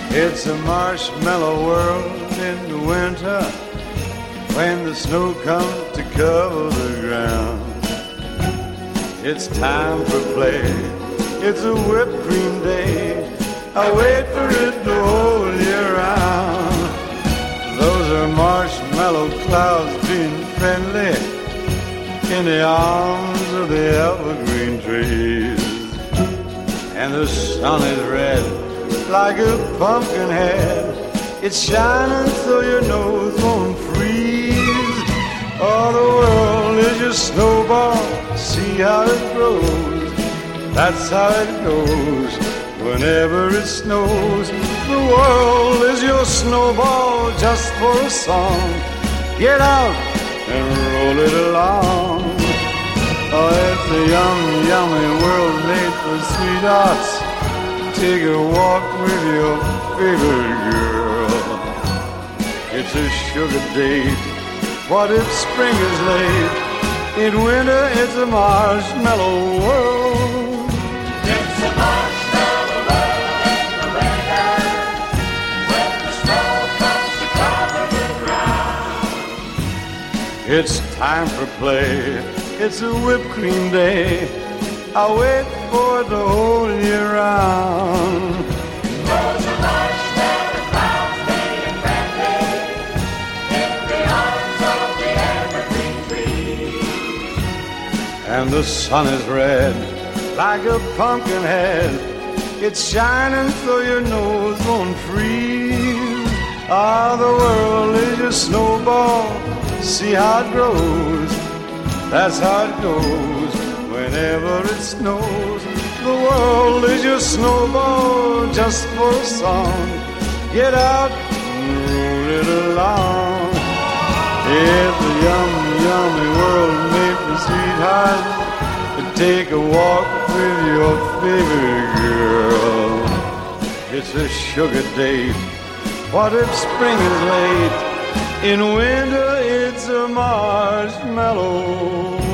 It's a marshmallow world in the winter when the snow comes to cover the ground. It's time for play. It's a whipped cream day. I wait for it the whole year round. Those are marshmallow clouds being friendly in the arms of the evergreen trees. And the sun is red like a pumpkin head. It's shining so your nose won't freeze. Oh, the world is your snowball. See how it grows. That's how it goes whenever it snows. The world is your snowball just for a song. Get out and roll it along. Oh, it's a yummy, yummy world made for sweethearts. Take a walk with your favorite girl. It's a sugar date. What if spring is late? In winter, it's a marshmallow world. It's a marshmallow world in the winter, when the snow comes to cover the ground. It's time for play. It's a whipped cream day. I wait for it the whole year round. Those are marshmallow clouds being friendly in the arms of the evergreen trees. And the sun is red like a pumpkin head. It's shining so your nose won't freeze. Ah, the world is your snowball. See how it grows. That's how it goes whenever it snows. The world is your snowball just for a song. Get out and roll it along. It's a yummy, yummy world made for sweethearts. Take a walk with your favorite girl. It's a sugar date. What if spring is late? In winter, it's a marshmallow